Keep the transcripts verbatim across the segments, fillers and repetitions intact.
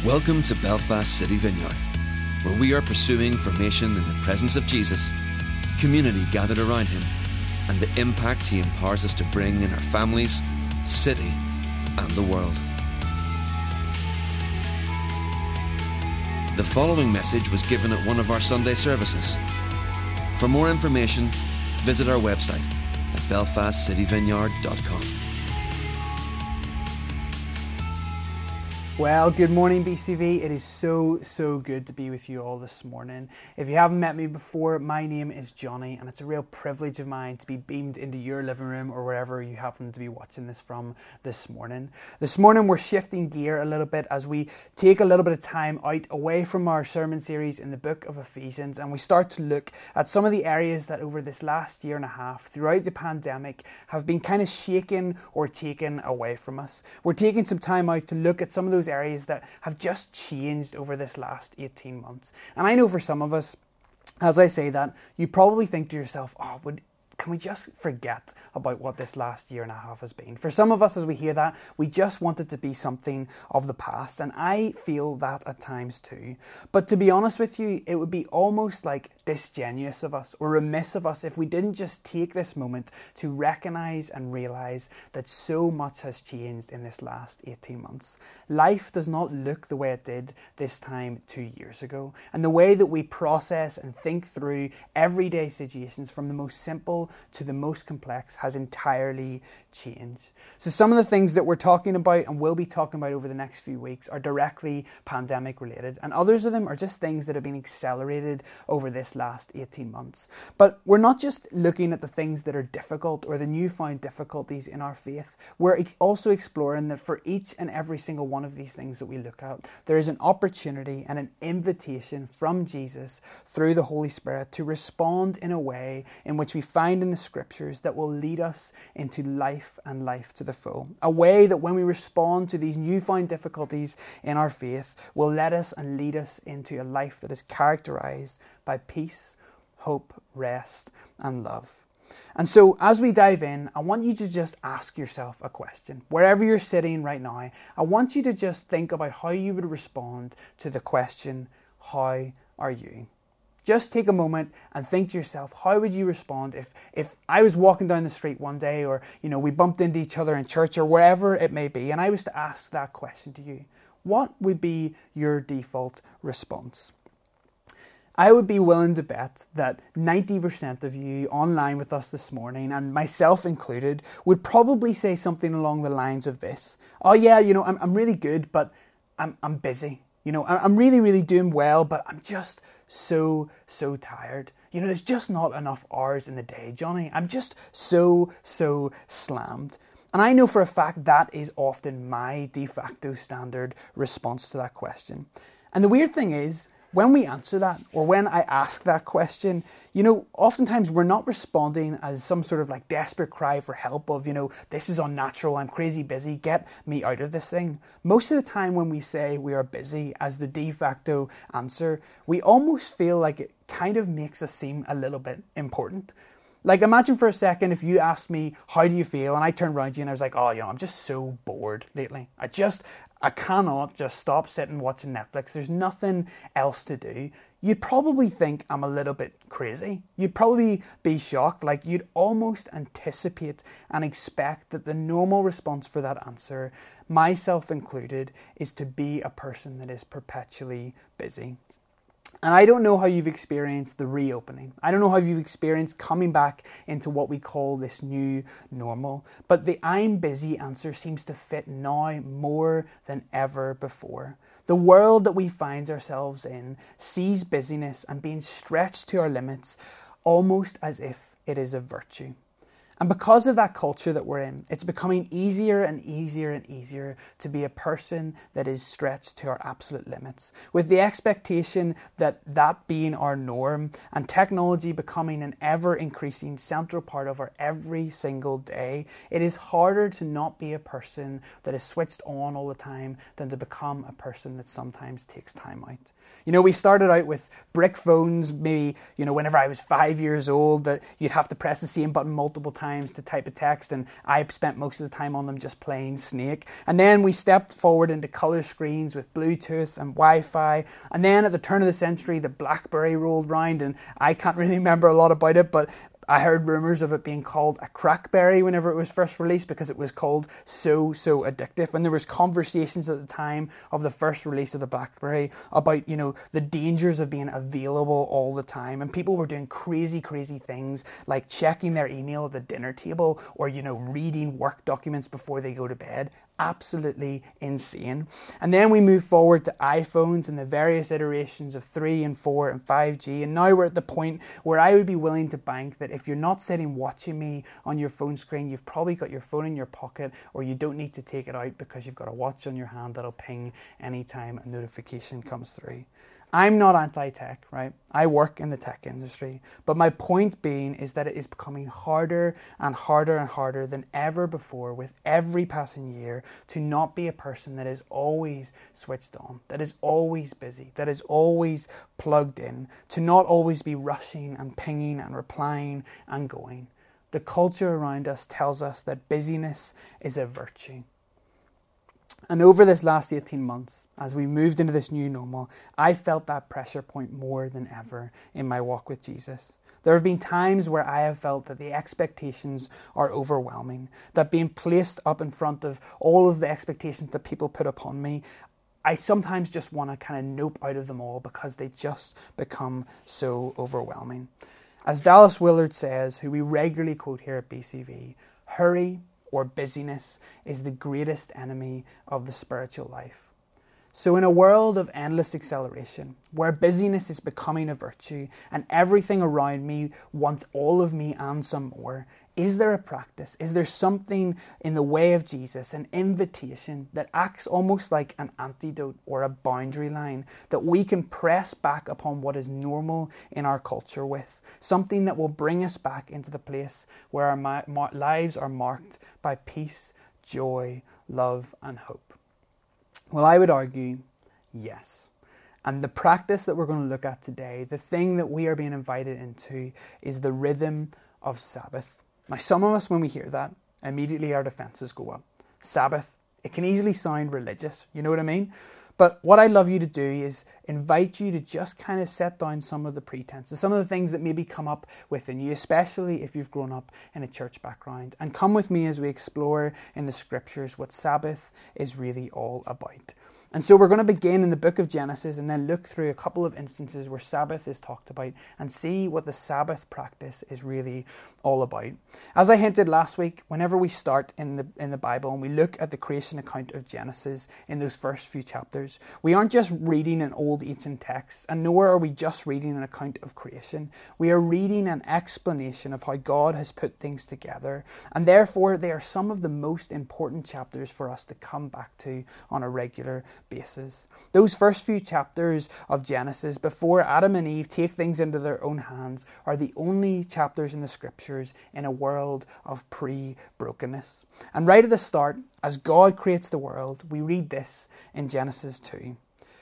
Welcome to Belfast City Vineyard, where we are pursuing formation in the presence of Jesus, community gathered around him, and the impact he empowers us to bring in our families, city, and the world. The following message was given at one of our Sunday services. For more information, visit our website at belfast city vineyard dot com. Well, good morning B C V. It is so, so good to be with you all this morning. If you haven't met me before, my name is Johnny, and it's a real privilege of mine to be beamed into your living room or wherever you happen to be watching this from this morning. This morning we're shifting gear a little bit as we take a little bit of time out away from our sermon series in the book of Ephesians, and we start to look at some of the areas that over this last year and a half throughout the pandemic have been kind of shaken or taken away from us. We're taking some time out to look at some of those areas that have just changed over this last eighteen months. And I know for some of us, as I say that, you probably think to yourself, oh, would can we just forget about what this last year and a half has been? For some of us, as we hear that, we just want it to be something of the past. And I feel that at times too. But to be honest with you, it would be almost like disingenuous of us or remiss of us if we didn't just take this moment to recognize and realize that so much has changed in this last eighteen months. Life does not look the way it did this time two years ago. And the way that we process and think through everyday situations, from the most simple to the most complex, has entirely changed. So some of the things that we're talking about and will be talking about over the next few weeks are directly pandemic related, and others of them are just things that have been accelerated over this last eighteen months. But we're not just looking at the things that are difficult or the newfound difficulties in our faith. We're also exploring that for each and every single one of these things that we look at, there is an opportunity and an invitation from Jesus through the Holy Spirit to respond in a way in which we find in the scriptures that will lead us into life and life to the full. A way that when we respond to these newfound difficulties in our faith will let us and lead us into a life that is characterized by peace, hope, rest, and love. And so as we dive in, I want you to just ask yourself a question. Wherever you're sitting right now, I want you to just think about how you would respond to the question, how are you? Just take a moment and think to yourself, how would you respond if, if I was walking down the street one day, or, you know, we bumped into each other in church or wherever it may be, and I was to ask that question to you? What would be your default response? I would be willing to bet that ninety percent of you online with us this morning, and myself included, would probably say something along the lines of this. Oh yeah, you know, I'm, I'm really good, but I'm, I'm busy. You know, I'm really, really doing well, but I'm just so, so tired. You know, there's just not enough hours in the day, Johnny. I'm just so, so slammed. And I know for a fact that is often my de facto standard response to that question. And the weird thing is, when we answer that, or when I ask that question, you know, oftentimes we're not responding as some sort of like desperate cry for help of, you know, this is unnatural, I'm crazy busy, get me out of this thing. Most of the time when we say we are busy as the de facto answer, we almost feel like it kind of makes us seem a little bit important. Like, imagine for a second if you asked me, how do you feel? And I turned around to you and I was like, oh, you know, I'm just so bored lately. I just, I cannot just stop sitting watching Netflix. There's nothing else to do. You'd probably think I'm a little bit crazy. You'd probably be shocked. Like, you'd almost anticipate and expect that the normal response for that answer, myself included, is to be a person that is perpetually busy. And I don't know how you've experienced the reopening. I don't know how you've experienced coming back into what we call this new normal. But the I'm busy answer seems to fit now more than ever before. The world that we find ourselves in sees busyness and being stretched to our limits almost as if it is a virtue. And because of that culture that we're in, it's becoming easier and easier and easier to be a person that is stretched to our absolute limits, with the expectation that that being our norm and technology becoming an ever-increasing central part of our every single day. It is harder to not be a person that is switched on all the time than to become a person that sometimes takes time out. You know, we started out with brick phones, maybe, you know, whenever I was five years old, that you'd have to press the same button multiple times times to type a text, and I spent most of the time on them just playing Snake. And then we stepped forward into colour screens with Bluetooth and Wi-Fi. And then at the turn of the century, the BlackBerry rolled round, and I can't really remember a lot about it, but I heard rumours of it being called a crackberry whenever it was first released because it was called so, so addictive. And there was conversations at the time of the first release of the BlackBerry about, you know, the dangers of being available all the time. And people were doing crazy, crazy things like checking their email at the dinner table or, you know, reading work documents before they go to bed. Absolutely insane. And then we move forward to iPhones and the various iterations of three and four and five G. And now we're at the point where I would be willing to bank that if you're not sitting watching me on your phone screen, you've probably got your phone in your pocket, or you don't need to take it out because you've got a watch on your hand that'll ping anytime a notification comes through. I'm not anti-tech, right? I work in the tech industry. But my point being is that it is becoming harder and harder and harder than ever before with every passing year to not be a person that is always switched on, that is always busy, that is always plugged in, to not always be rushing and pinging and replying and going. The culture around us tells us that busyness is a virtue. And over this last eighteen months, as we moved into this new normal, I felt that pressure point more than ever in my walk with Jesus. There have been times where I have felt that the expectations are overwhelming, that being placed up in front of all of the expectations that people put upon me, I sometimes just want to kind of nope out of them all because they just become so overwhelming. As Dallas Willard says, who we regularly quote here at B C V, hurry or busyness is the greatest enemy of the spiritual life. So in a world of endless acceleration, where busyness is becoming a virtue and everything around me wants all of me and some more, is there a practice? Is there something in the way of Jesus, an invitation that acts almost like an antidote or a boundary line that we can press back upon what is normal in our culture with? Something that will bring us back into the place where our ma- ma- lives are marked by peace, joy, love, and hope. Well, I would argue, yes. And the practice that we're going to look at today, the thing that we are being invited into, is the rhythm of Sabbath. Now, some of us, when we hear that, immediately our defenses go up. Sabbath, it can easily sound religious, you know what I mean? But what I'd love you to do is invite you to just kind of set down some of the pretenses, some of the things that maybe come up within you, especially if you've grown up in a church background. And come with me as we explore in the scriptures what Sabbath is really all about. And so we're going to begin in the book of Genesis and then look through a couple of instances where Sabbath is talked about and see what the Sabbath practice is really all about. As I hinted last week, whenever we start in the in the Bible and we look at the creation account of Genesis in those first few chapters, we aren't just reading an old ancient text, and nor are we just reading an account of creation. We are reading an explanation of how God has put things together, and therefore they are some of the most important chapters for us to come back to on a regular basis. Those first few chapters of Genesis, before Adam and Eve take things into their own hands, are the only chapters in the scriptures in a world of pre-brokenness. And right at the start, as God creates the world, we read this in Genesis two.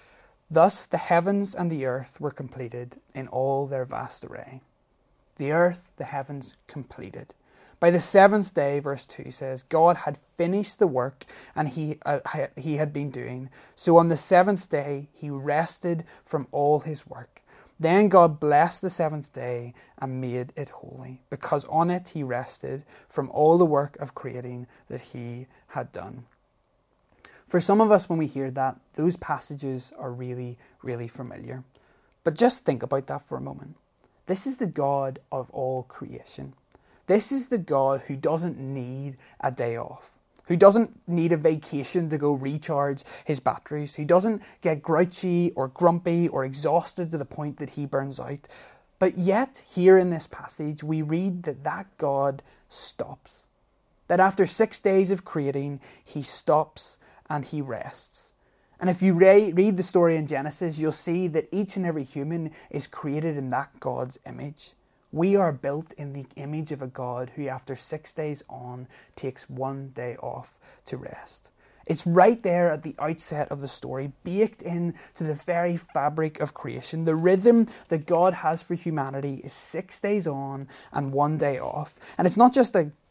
Thus the heavens and the earth were completed in all their vast array. The earth, the heavens, completed. By the seventh day, verse two says, God had finished the work and he uh, he had been doing. So on the seventh day, he rested from all his work. Then God blessed the seventh day and made it holy, because on it he rested from all the work of creating that he had done. For some of us, when we hear that, those passages are really, really familiar. But just think about that for a moment. This is the God of all creation. This is the God who doesn't need a day off, who doesn't need a vacation to go recharge his batteries, who doesn't get grouchy or grumpy or exhausted to the point that he burns out. But yet, here in this passage, we read that that God stops. That after six days of creating, he stops and he rests. And if you re- read the story in Genesis, you'll see that each and every human is created in that God's image. We are built in the image of a God who, after six days on, takes one day off to rest. It's right there at the outset of the story, baked into the very fabric of creation. The rhythm that God has for humanity is six days on and one day off. And it's not just a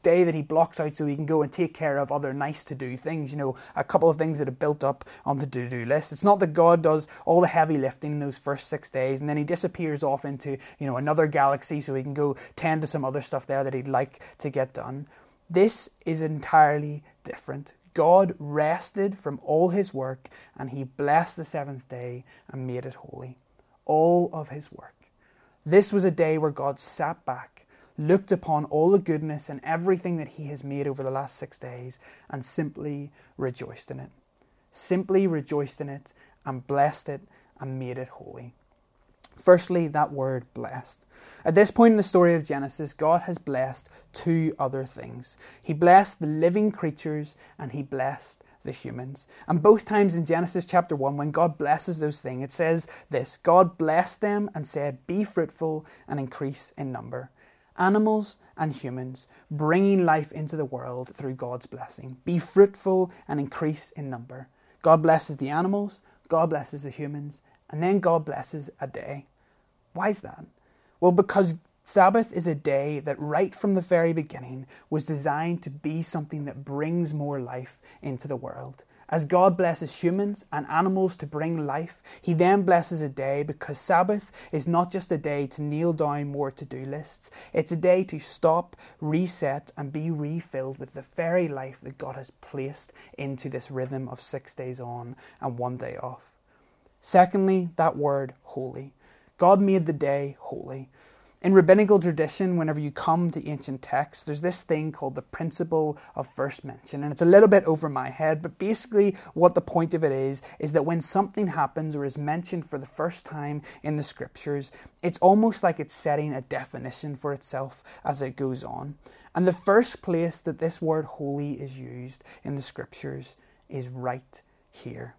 day that he blocks out so he can go and take care of other nice to-do things, you know, a couple of things that have built up on the to-do list. It's not that God does all the heavy lifting in those first six days and then he disappears off into, you know, another galaxy so he can go tend to some other stuff there that he'd like to get done. This is entirely different. God rested from all his work and he blessed the seventh day and made it holy. All of his work. This was a day where God sat back, looked upon all the goodness and everything that he has made over the last six days and simply rejoiced in it. Simply rejoiced in it and blessed it and made it holy. Firstly, that word blessed. At this point in the story of Genesis, God has blessed two other things. He blessed the living creatures and he blessed the humans. And both times in Genesis chapter one, when God blesses those things, it says this: God blessed them and said, "Be fruitful and increase in number." Animals and humans bringing life into the world through God's blessing. Be fruitful and increase in number. God blesses the animals, God blesses the humans, and then God blesses a day. Why is that? Well, because Sabbath is a day that right from the very beginning was designed to be something that brings more life into the world. As God blesses humans and animals to bring life, he then blesses a day because Sabbath is not just a day to kneel down more to-do lists. It's a day to stop, reset, and be refilled with the very life that God has placed into this rhythm of six days on and one day off. Secondly, that word holy. God made the day holy. In rabbinical tradition, whenever you come to ancient texts, there's this thing called the principle of first mention. And it's a little bit over my head, but basically what the point of it is, is that when something happens or is mentioned for the first time in the scriptures, it's almost like it's setting a definition for itself as it goes on. And the first place that this word holy is used in the scriptures is right here.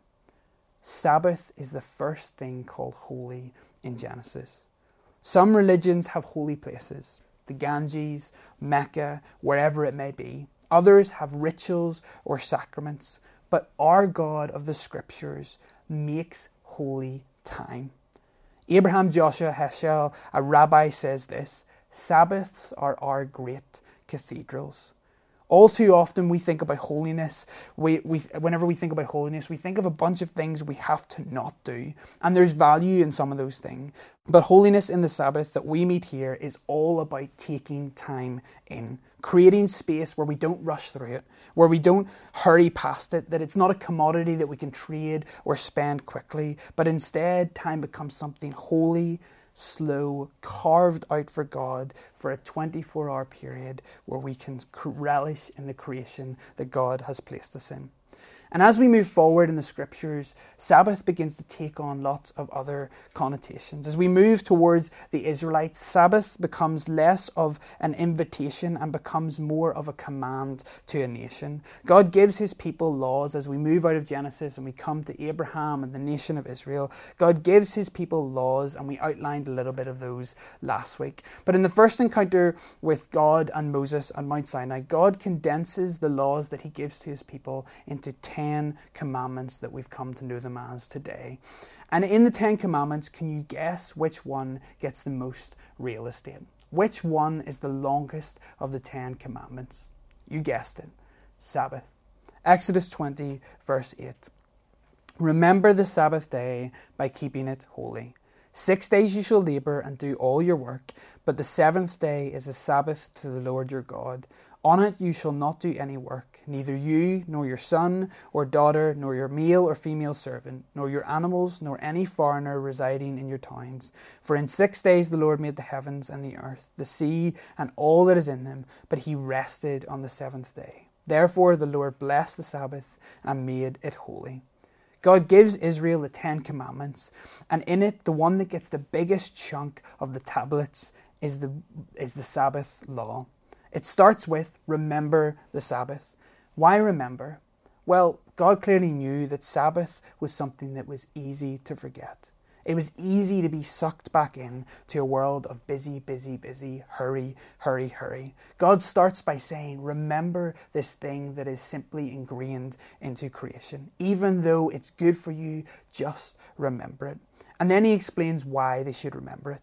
Sabbath is the first thing called holy in Genesis. Some religions have holy places, the Ganges, Mecca, wherever it may be. Others have rituals or sacraments, but our God of the Scriptures makes holy time. Abraham Joshua Heschel, a rabbi, says this: Sabbaths are our great cathedrals. All too often we think about holiness, we, we, whenever we think about holiness, we think of a bunch of things we have to not do. And there's value in some of those things. But holiness in the Sabbath that we meet here is all about taking time in, creating space where we don't rush through it, where we don't hurry past it, that it's not a commodity that we can trade or spend quickly, but instead time becomes something holy, slow, carved out for God for a twenty-four hour period where we can relish in the creation that God has placed us in. And as we move forward in the scriptures, Sabbath begins to take on lots of other connotations. As we move towards the Israelites, Sabbath becomes less of an invitation and becomes more of a command to a nation. God gives his people laws as we move out of Genesis and we come to Abraham and the nation of Israel. God gives his people laws, and we outlined a little bit of those last week. But in the first encounter with God and Moses on Mount Sinai, God condenses the laws that he gives to his people into ten Ten Commandments that we've come to know them as today. And in the Ten Commandments, can you guess which one gets the most real estate? Which one is the longest of the Ten Commandments? You guessed it. Sabbath. Exodus twenty, verse eight. Remember the Sabbath day by keeping it holy. Six days you shall labour and do all your work, but the seventh day is a Sabbath to the Lord your God. On it you shall not do any work, neither you, nor your son or daughter, nor your male or female servant, nor your animals, nor any foreigner residing in your towns. For in six days the Lord made the heavens and the earth, the sea, and all that is in them, but he rested on the seventh day. Therefore the Lord blessed the Sabbath and made it holy. God gives Israel the Ten Commandments, and in it, the one that gets the biggest chunk of the tablets is the, is the Sabbath law. It starts with, remember the Sabbath. Why remember? Well, God clearly knew that Sabbath was something that was easy to forget. It was easy to be sucked back in to a world of busy, busy, busy, hurry, hurry, hurry. God starts by saying, remember this thing that is simply ingrained into creation. Even though it's good for you, just remember it. And then he explains why they should remember it.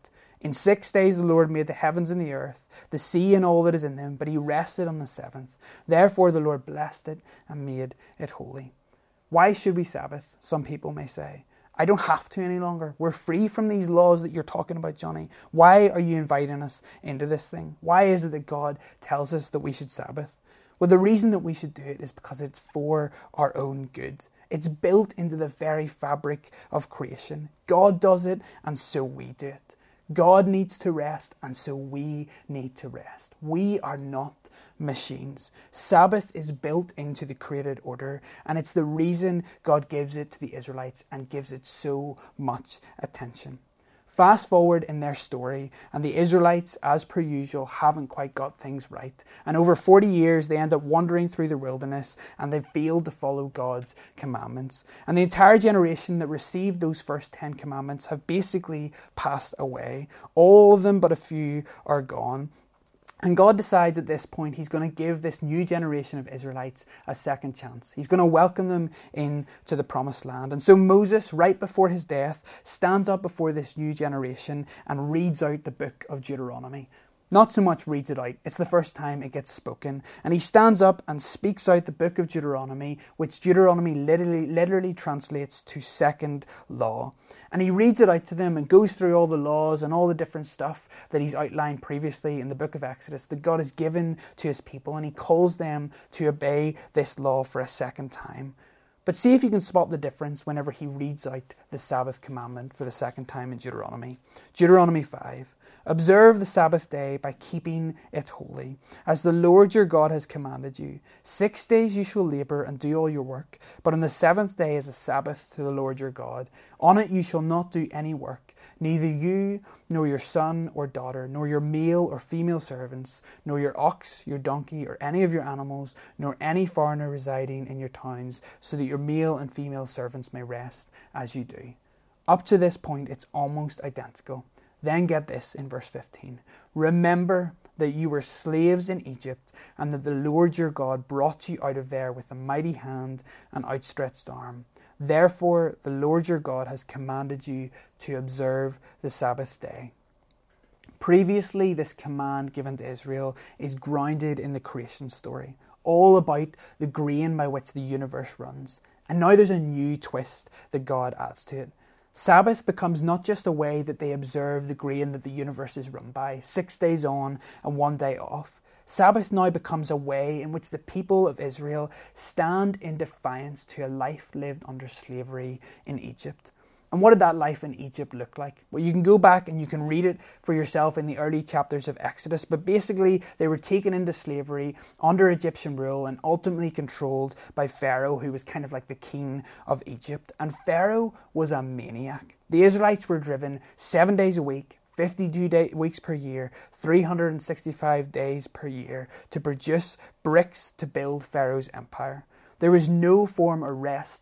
In six days the Lord made the heavens and the earth, the sea and all that is in them, but he rested on the seventh. Therefore the Lord blessed it and made it holy. Why should we Sabbath? Some people may say. I don't have to any longer. We're free from these laws that you're talking about, Johnny. Why are you inviting us into this thing? Why is it that God tells us that we should Sabbath? Well, the reason that we should do it is because it's for our own good. It's built into the very fabric of creation. God does it, and so we do it. God needs to rest, and so we need to rest. We are not machines. Sabbath is built into the created order, and it's the reason God gives it to the Israelites and gives it so much attention. Fast forward in their story, and the Israelites, as per usual, haven't quite got things right. And over forty years, they end up wandering through the wilderness, and they failed to follow God's commandments. And the entire generation that received those first ten commandments have basically passed away. All of them but a few are gone. And God decides at this point he's going to give this new generation of Israelites a second chance. He's going to welcome them into the promised land. And so Moses, right before his death, stands up before this new generation and reads out the book of Deuteronomy. Not so much reads it out, it's the first time it gets spoken. And he stands up and speaks out the book of Deuteronomy, which Deuteronomy literally, literally translates to second law. And he reads it out to them and goes through all the laws and all the different stuff that he's outlined previously in the book of Exodus that God has given to his people. And he calls them to obey this law for a second time. But see if you can spot the difference whenever he reads out the Sabbath commandment for the second time in Deuteronomy. Deuteronomy five. Observe the Sabbath day by keeping it holy, as the Lord your God has commanded you. Six days you shall labour and do all your work, but on the seventh day is a Sabbath to the Lord your God. On it you shall not do any work, neither you, nor your son or daughter, nor your male or female servants, nor your ox, your donkey, or any of your animals, nor any foreigner residing in your towns, so that your male and female servants may rest as you do. Up to this point, it's almost identical. Then get this in verse fifteen. Remember that you were slaves in Egypt, and that the Lord your God brought you out of there with a mighty hand and outstretched arm. Therefore, the Lord your God has commanded you to observe the Sabbath day. Previously, this command given to Israel is grounded in the creation story, all about the grain by which the universe runs. And now there's a new twist that God adds to it. Sabbath becomes not just a way that they observe the grain that the universe is run by, six days on and one day off. Sabbath now becomes a way in which the people of Israel stand in defiance to a life lived under slavery in Egypt. And what did that life in Egypt look like? Well, you can go back and you can read it for yourself in the early chapters of Exodus, but basically they were taken into slavery under Egyptian rule and ultimately controlled by Pharaoh, who was kind of like the king of Egypt. And Pharaoh was a maniac. The Israelites were driven seven days a week, fifty-two day, weeks per year, three hundred sixty-five days per year to produce bricks to build Pharaoh's empire. There was no form of rest,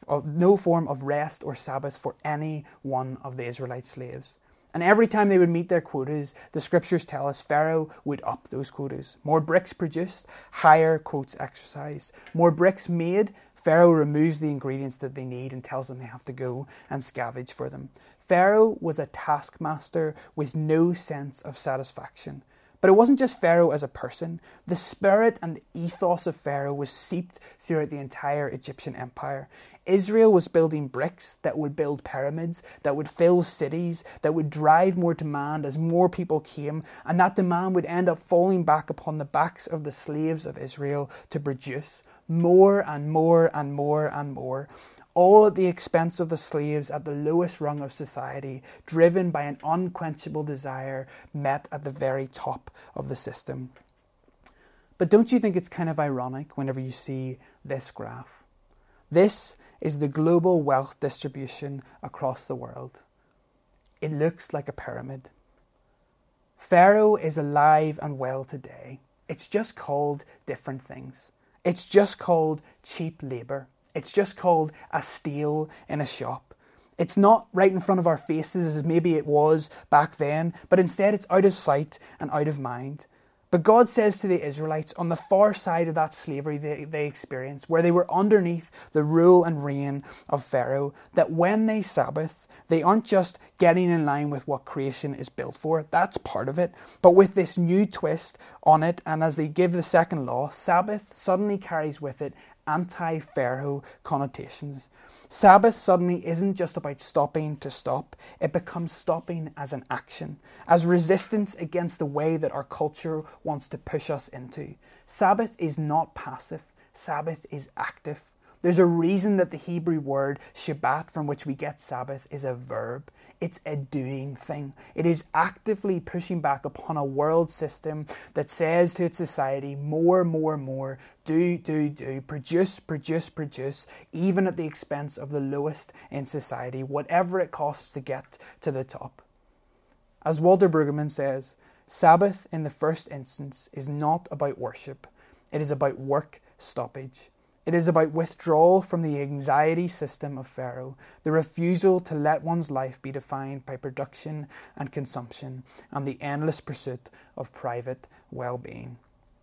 no form of rest or Sabbath for any one of the Israelite slaves. And every time they would meet their quotas, the scriptures tell us Pharaoh would up those quotas. More bricks produced, higher quotes exercised. More bricks made, Pharaoh removes the ingredients that they need and tells them they have to go and scavenge for them. Pharaoh was a taskmaster with no sense of satisfaction. But it wasn't just Pharaoh as a person. The spirit and the ethos of Pharaoh was seeped throughout the entire Egyptian empire. Israel was building bricks that would build pyramids, that would fill cities, that would drive more demand as more people came, and that demand would end up falling back upon the backs of the slaves of Israel to produce more and more and more and more. All at the expense of the slaves at the lowest rung of society, driven by an unquenchable desire met at the very top of the system. But don't you think it's kind of ironic whenever you see this graph? This is the global wealth distribution across the world. It looks like a pyramid. Pharaoh is alive and well today. It's just called different things. It's just called cheap labour. It's just called a steal in a shop. It's not right in front of our faces as maybe it was back then, but instead it's out of sight and out of mind. But God says to the Israelites on the far side of that slavery they, they experienced, where they were underneath the rule and reign of Pharaoh, that when they Sabbath, they aren't just getting in line with what creation is built for. That's part of it. But with this new twist on it, and as they give the second law, Sabbath suddenly carries with it anti-Pharaoh connotations. Sabbath suddenly isn't just about stopping to stop. It becomes stopping as an action, as resistance against the way that our culture wants to push us into. Sabbath is not passive. Sabbath is active. There's a reason that the Hebrew word Shabbat, from which we get Sabbath, is a verb. It's a doing thing. It is actively pushing back upon a world system that says to its society, more, more, more, do, do, do, produce, produce, produce, even at the expense of the lowest in society, whatever it costs to get to the top. As Walter Brueggemann says, Sabbath in the first instance is not about worship. It is about work stoppage. It is about withdrawal from the anxiety system of Pharaoh, the refusal to let one's life be defined by production and consumption, and the endless pursuit of private well-being.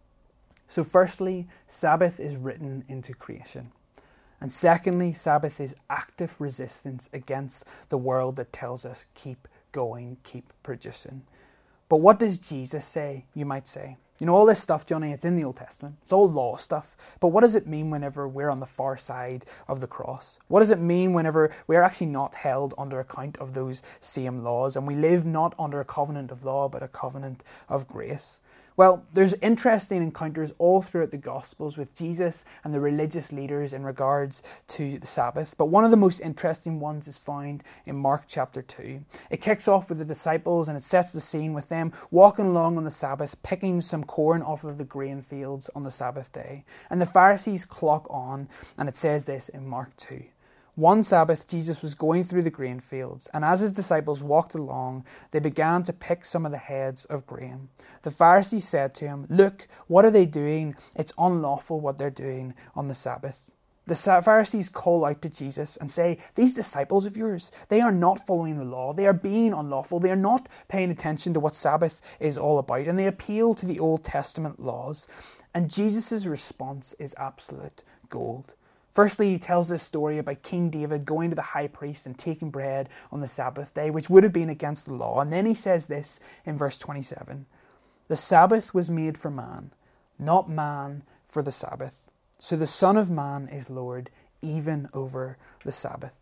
So firstly, Sabbath is written into creation. And secondly, Sabbath is active resistance against the world that tells us keep going, keep producing. But what does Jesus say, you might say? You know, all this stuff, Johnny, it's in the Old Testament. It's all law stuff. But what does it mean whenever we're on the far side of the cross? What does it mean whenever we're actually not held under account of those same laws and we live not under a covenant of law but a covenant of grace? Well, there's interesting encounters all throughout the Gospels with Jesus and the religious leaders in regards to the Sabbath. But one of the most interesting ones is found in Mark chapter two. It kicks off with the disciples and it sets the scene with them walking along on the Sabbath, picking some corn off of the grain fields on the Sabbath day. And the Pharisees clock on, and it says this in Mark two. One Sabbath, Jesus was going through the grain fields, and as his disciples walked along, they began to pick some of the heads of grain. The Pharisees said to him, "Look, what are they doing? It's unlawful what they're doing on the Sabbath." The Pharisees call out to Jesus and say, "These disciples of yours, they are not following the law. They are being unlawful. They are not paying attention to what Sabbath is all about." And they appeal to the Old Testament laws. And Jesus' response is absolute gold. Firstly, he tells this story about King David going to the high priest and taking bread on the Sabbath day, which would have been against the law. And then he says this in verse twenty-seven. The Sabbath was made for man, not man for the Sabbath. So the Son of Man is Lord, even over the Sabbath.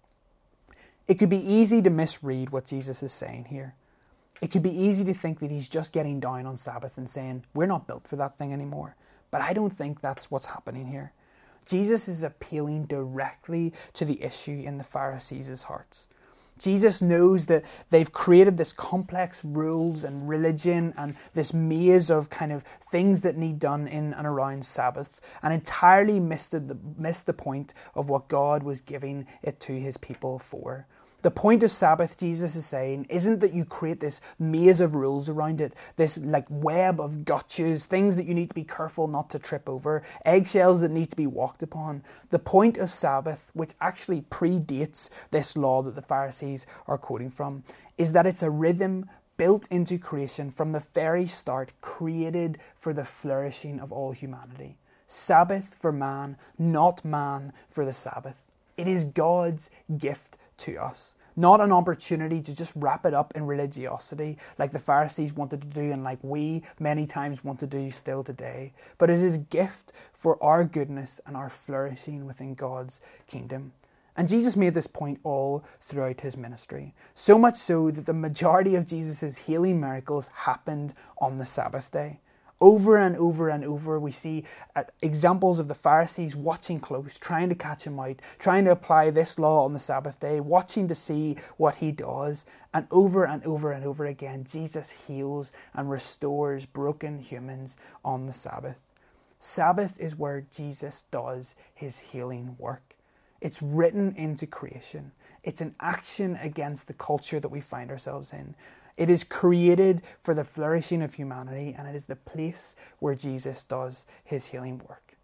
It could be easy to misread what Jesus is saying here. It could be easy to think that he's just getting down on Sabbath and saying, we're not built for that thing anymore. But I don't think that's what's happening here. Jesus is appealing directly to the issue in the Pharisees' hearts. Jesus knows that they've created this complex rules and religion and this maze of kind of things that need done in and around Sabbath, and entirely missed the, missed the point of what God was giving it to his people for. The point of Sabbath, Jesus is saying, isn't that you create this maze of rules around it, this like web of gotchas, things that you need to be careful not to trip over, eggshells that need to be walked upon. The point of Sabbath, which actually predates this law that the Pharisees are quoting from, is that it's a rhythm built into creation from the very start, created for the flourishing of all humanity. Sabbath for man, not man for the Sabbath. It is God's gift to us, not an opportunity to just wrap it up in religiosity like the Pharisees wanted to do and like we many times want to do still today, but it is a gift for our goodness and our flourishing within God's kingdom. And Jesus made this point all throughout his ministry, so much so that the majority of Jesus' healing miracles happened on the Sabbath day. Over and over and over, we see uh, examples of the Pharisees watching close, trying to catch him out, trying to apply this law on the Sabbath day, watching to see what he does. And over and over and over again, Jesus heals and restores broken humans on the Sabbath. Sabbath is where Jesus does his healing work. It's written into creation. It's an action against the culture that we find ourselves in. It is created for the flourishing of humanity, and it is the place where Jesus does his healing work.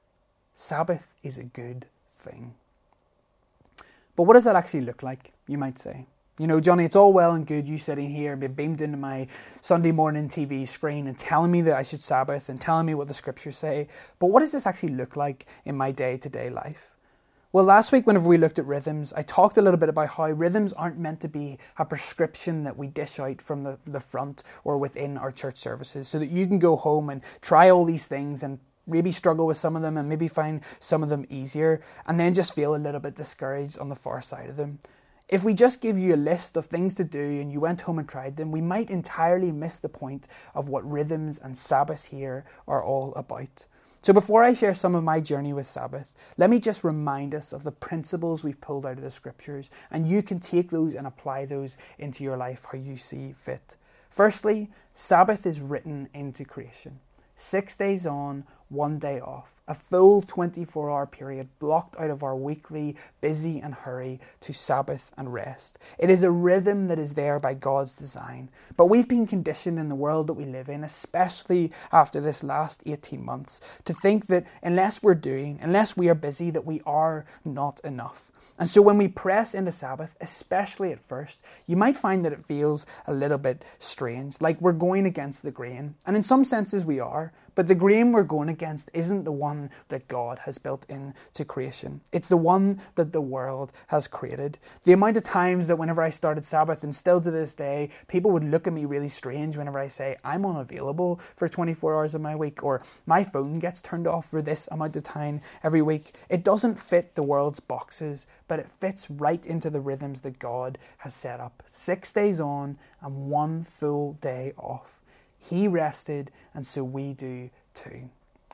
Sabbath is a good thing. But what does that actually look like, you might say? You know, Johnny, it's all well and good you sitting here being beamed into my Sunday morning T V screen and telling me that I should Sabbath and telling me what the scriptures say. But what does this actually look like in my day-to-day life? Well, last week whenever we looked at rhythms, I talked a little bit about how rhythms aren't meant to be a prescription that we dish out from the, the front or within our church services so that you can go home and try all these things and maybe struggle with some of them and maybe find some of them easier and then just feel a little bit discouraged on the far side of them. If we just give you a list of things to do and you went home and tried them, we might entirely miss the point of what rhythms and Sabbath here are all about. So before I share some of my journey with Sabbath, let me just remind us of the principles we've pulled out of the scriptures, and you can take those and apply those into your life how you see fit. Firstly, Sabbath is written into creation. Six days on, one day off. A full twenty-four hour period blocked out of our weekly busy and hurry to Sabbath and rest. It is a rhythm that is there by God's design. But we've been conditioned in the world that we live in, especially after this last eighteen months, to think that unless we're doing, unless we are busy, that we are not enough. And so when we press into Sabbath, especially at first, you might find that it feels a little bit strange, like we're going against the grain. And in some senses we are, but the grain we're going against isn't the one that God has built into creation. It's the one that the world has created. The amount of times that whenever I started Sabbath, and still to this day, people would look at me really strange whenever I say, I'm unavailable for twenty-four hours of my week, or my phone gets turned off for this amount of time every week. It doesn't fit the world's boxes, but it fits right into the rhythms that God has set up. Six days on and one full day off. He rested, and so we do too.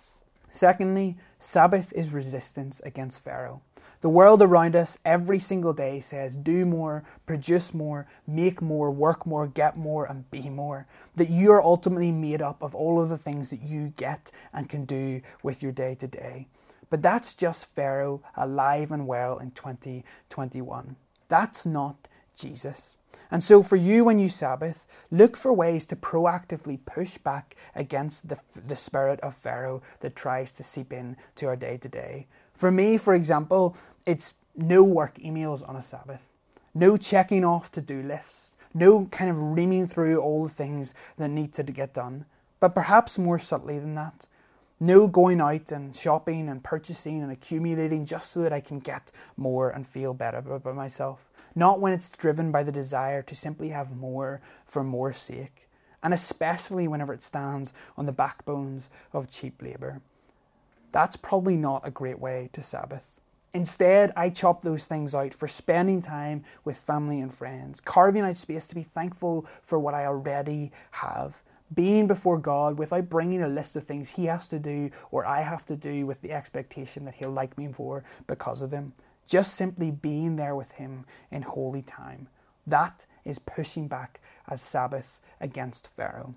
Secondly, Sabbath is resistance against Pharaoh. The world around us every single day says do more, produce more, make more, work more, get more, and be more. That you are ultimately made up of all of the things that you get and can do with your day to day. But that's just Pharaoh alive and well in twenty twenty-one. That's not Jesus. And so for you when you Sabbath, look for ways to proactively push back against the, the spirit of Pharaoh that tries to seep in to our day to day. For me, for example, it's no work emails on a Sabbath, no checking off to-do lists, no kind of reaming through all the things that need to get done. But perhaps more subtly than that, no going out and shopping and purchasing and accumulating just so that I can get more and feel better about myself. Not when it's driven by the desire to simply have more for more's sake. And especially whenever it stands on the backbones of cheap labour. That's probably not a great way to Sabbath. Instead, I chop those things out for spending time with family and friends, carving out space to be thankful for what I already have, being before God without bringing a list of things He has to do or I have to do with the expectation that He'll like me for because of them. Just simply being there with Him in holy time. That is pushing back as Sabbath against Pharaoh.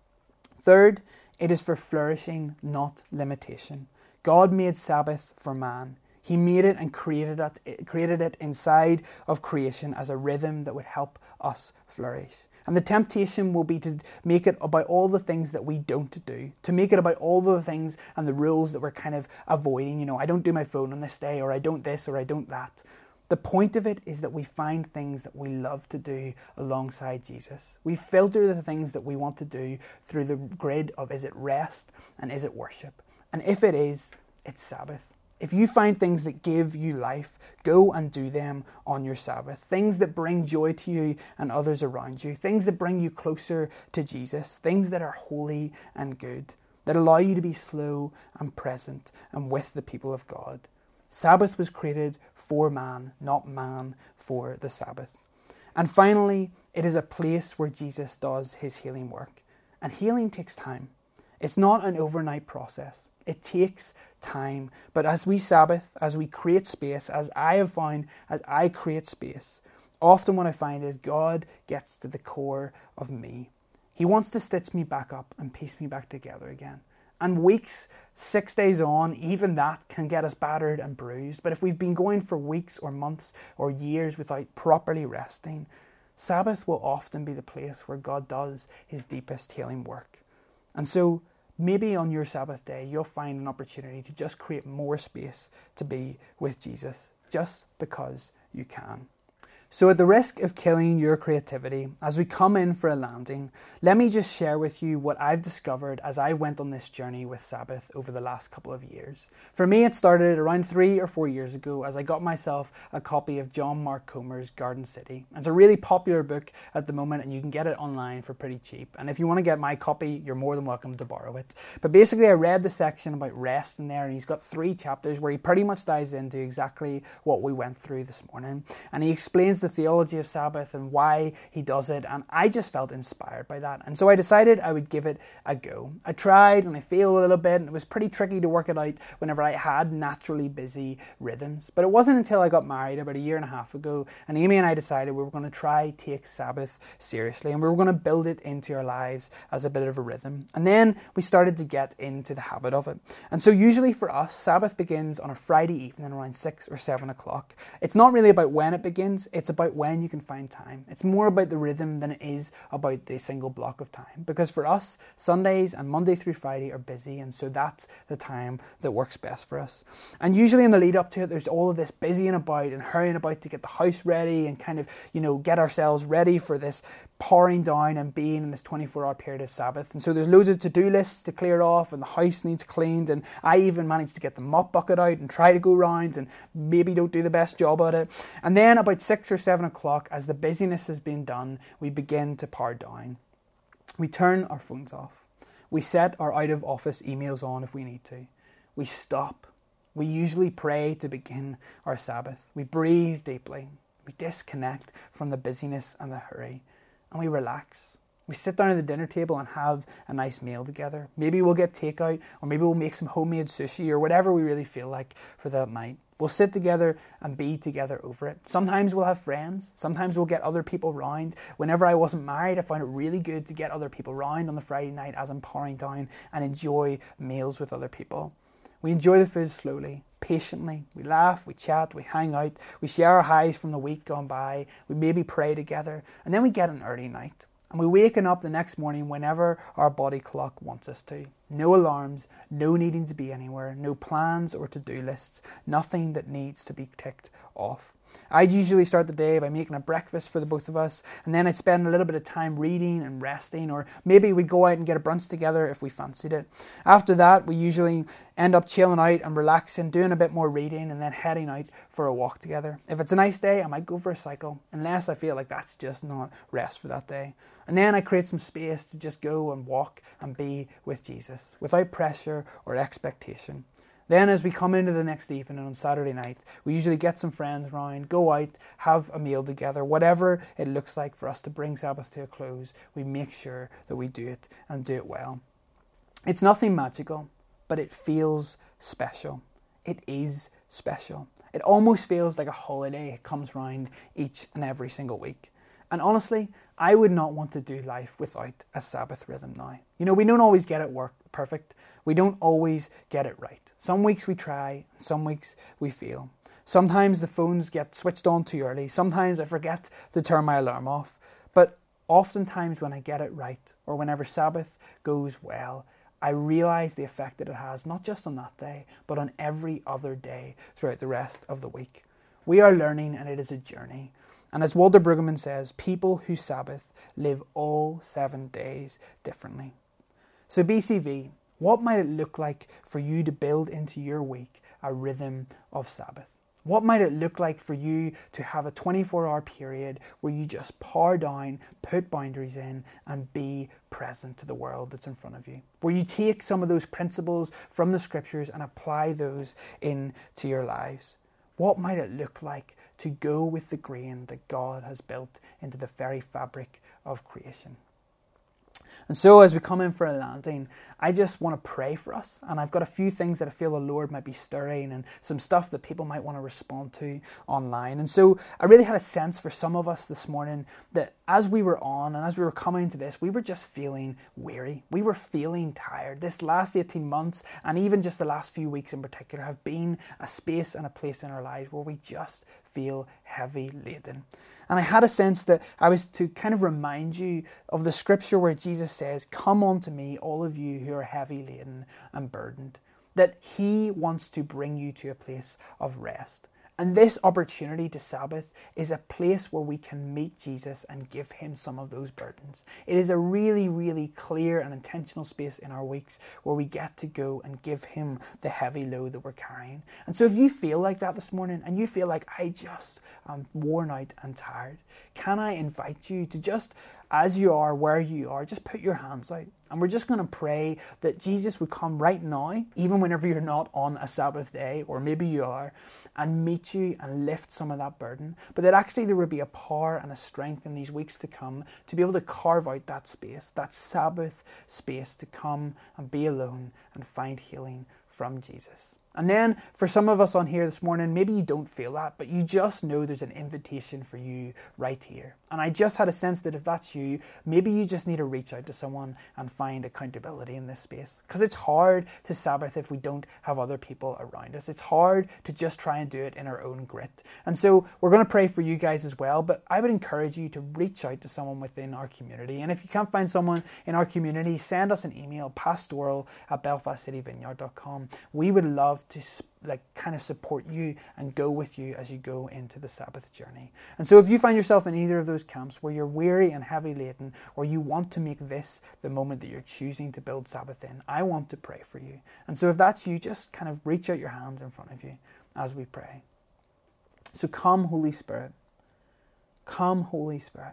Third, it is for flourishing, not limitation. God made Sabbath for man. He made it and created it, created it inside of creation as a rhythm that would help us flourish. And the temptation will be to make it about all the things that we don't do, to make it about all the things and the rules that we're kind of avoiding. You know, I don't do my phone on this day, or I don't this, or I don't that. The point of it is that we find things that we love to do alongside Jesus. We filter the things that we want to do through the grid of is it rest and is it worship? And if it is, it's Sabbath. If you find things that give you life, go and do them on your Sabbath. Things that bring joy to you and others around you. Things that bring you closer to Jesus. Things that are holy and good. That allow you to be slow and present and with the people of God. Sabbath was created for man, not man for the Sabbath. And finally, it is a place where Jesus does His healing work. And healing takes time. It's not an overnight process. It takes time. But as we Sabbath, as we create space, as I have found, as I create space, often what I find is God gets to the core of me. He wants to stitch me back up and piece me back together again. And weeks, six days on, even that can get us battered and bruised. But if we've been going for weeks or months or years without properly resting, Sabbath will often be the place where God does His deepest healing work. And so, maybe on your Sabbath day, you'll find an opportunity to just create more space to be with Jesus, just because you can. So at the risk of killing your creativity, as we come in for a landing, let me just share with you what I've discovered as I went on this journey with Sabbath over the last couple of years. For me, it started around three or four years ago as I got myself a copy of John Mark Comer's Garden City. It's a really popular book at the moment and you can get it online for pretty cheap. And if you want to get my copy, you're more than welcome to borrow it. But basically I read the section about rest in there and he's got three chapters where he pretty much dives into exactly what we went through this morning. And he explains the theology of Sabbath and why he does it, and I just felt inspired by that, and so I decided I would give it a go. I tried and I failed a little bit, and it was pretty tricky to work it out whenever I had naturally busy rhythms. But it wasn't until I got married about a year and a half ago, and Amy and I decided we were going to try take Sabbath seriously, and we were going to build it into our lives as a bit of a rhythm. And then we started to get into the habit of it. And so usually for us, Sabbath begins on a Friday evening around six or seven o'clock. It's not really about when it begins, it's about when you can find time. It's more about the rhythm than it is about the single block of time. Because for us, Sundays and Monday through Friday are busy, and so that's the time that works best for us. And usually in the lead up to it, there's all of this busying about and hurrying about to get the house ready and kind of, you know, get ourselves ready for this pouring down and being in this twenty-four hour period of Sabbath. And so there's loads of to-do lists to clear off, and the house needs cleaned, and I even managed to get the mop bucket out and try to go round and maybe don't do the best job at it. And then about six or seven o'clock, as the busyness has been done, we begin to power down. We turn our phones off. We set our out of office emails on if we need to. We stop. We usually pray to begin our Sabbath. We breathe deeply. We disconnect from the busyness and the hurry. And we relax. We sit down at the dinner table and have a nice meal together. Maybe we'll get takeout, or maybe we'll make some homemade sushi, or whatever we really feel like for that night. We'll sit together and be together over it. Sometimes we'll have friends. Sometimes we'll get other people round. Whenever I wasn't married, I found it really good to get other people round on the Friday night as I'm powering down and enjoy meals with other people. We enjoy the food slowly, patiently. We laugh, we chat, we hang out, we share our highs from the week gone by, we maybe pray together, and then we get an early night. And we waken up the next morning whenever our body clock wants us to. No alarms, no needing to be anywhere, no plans or to-do lists, nothing that needs to be ticked off. I'd usually start the day by making a breakfast for the both of us, and then I'd spend a little bit of time reading and resting, or maybe we'd go out and get a brunch together if we fancied it. After that, we usually end up chilling out and relaxing, doing a bit more reading, and then heading out for a walk together. If it's a nice day, I might go for a cycle, unless I feel like that's just not rest for that day. And then I create some space to just go and walk and be with Jesus, without pressure or expectation. Then as we come into the next evening on Saturday night, we usually get some friends round, go out, have a meal together, whatever it looks like for us to bring Sabbath to a close, we make sure that we do it and do it well. It's nothing magical, but it feels special. It is special. It almost feels like a holiday. It comes round each and every single week. And honestly, I would not want to do life without a Sabbath rhythm now. You know, we don't always get it work perfect. We don't always get it right. Some weeks we try, some weeks we fail. Sometimes the phones get switched on too early. Sometimes I forget to turn my alarm off. But oftentimes when I get it right, or whenever Sabbath goes well, I realise the effect that it has, not just on that day, but on every other day throughout the rest of the week. We are learning, and it is a journey. And as Walter Brueggemann says, people who Sabbath live all seven days differently. So B C V, what might it look like for you to build into your week a rhythm of Sabbath? What might it look like for you to have a twenty-four hour period where you just power down, put boundaries in, and be present to the world that's in front of you? Where you take some of those principles from the scriptures and apply those into your lives? What might it look like to go with the grain that God has built into the very fabric of creation? And so as we come in for a landing, I just want to pray for us. And I've got a few things that I feel the Lord might be stirring, and some stuff that people might want to respond to online. And so I really had a sense for some of us this morning that as we were on and as we were coming to this, we were just feeling weary. We were feeling tired. This last eighteen months, and even just the last few weeks in particular, have been a space and a place in our lives where we just feel heavy laden. And I had a sense that I was to kind of remind you of the scripture where Jesus says, "Come unto me, all of you who are heavy laden and burdened." That he wants to bring you to a place of rest. And this opportunity to Sabbath is a place where we can meet Jesus and give him some of those burdens. It is a really, really clear and intentional space in our weeks where we get to go and give him the heavy load that we're carrying. And so if you feel like that this morning and you feel like I just am worn out and tired, can I invite you to just, as you are, where you are, just put your hands out. And we're just going to pray that Jesus would come right now, even whenever you're not on a Sabbath day, or maybe you are, and meet you and lift some of that burden. But that actually there would be a power and a strength in these weeks to come to be able to carve out that space, that Sabbath space to come and be alone and find healing from Jesus. And then for some of us on here this morning, maybe you don't feel that, but you just know there's an invitation for you right here. And I just had a sense that if that's you, maybe you just need to reach out to someone and find accountability in this space. Because it's hard to Sabbath if we don't have other people around us. It's hard to just try and do it in our own grit. And so we're going to pray for you guys as well, but I would encourage you to reach out to someone within our community. And if you can't find someone in our community, send us an email, pastoral at belfast city vineyard dot com. We would love to like kind of support you and go with you as you go into the Sabbath journey. And so if you find yourself in either of those camps where you're weary and heavy laden, or you want to make this the moment that you're choosing to build Sabbath in, I want to pray for you. And so if that's you, just kind of reach out your hands in front of you as we pray. So come, Holy Spirit. Come, Holy Spirit.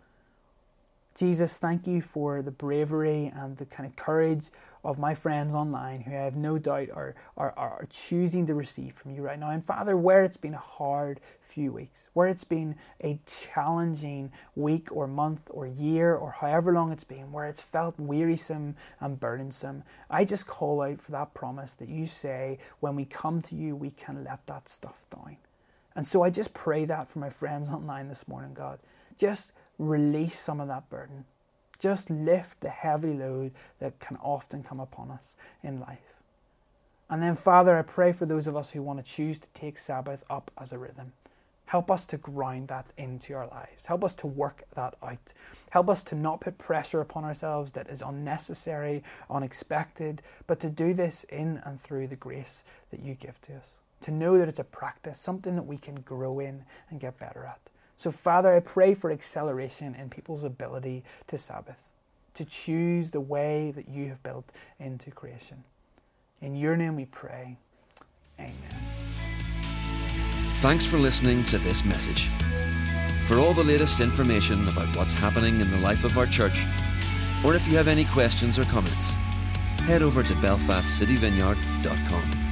Jesus, thank you for the bravery and the kind of courage of my friends online who I have no doubt are, are, are choosing to receive from you right now. And Father, where it's been a hard few weeks, where it's been a challenging week or month or year or however long it's been, where it's felt wearisome and burdensome, I just call out for that promise that you say when we come to you, we can let that stuff down. And so I just pray that for my friends online this morning, God. Just release some of that burden. Just lift the heavy load that can often come upon us in life. And then, Father, I pray for those of us who want to choose to take Sabbath up as a rhythm. Help us to grind that into our lives. Help us to work that out. Help us to not put pressure upon ourselves that is unnecessary, unexpected, but to do this in and through the grace that you give to us. To know that it's a practice, something that we can grow in and get better at. So, Father, I pray for acceleration in people's ability to Sabbath, to choose the way that you have built into creation. In your name we pray. Amen. Thanks for listening to this message. For all the latest information about what's happening in the life of our church, or if you have any questions or comments, head over to belfast city vineyard dot com.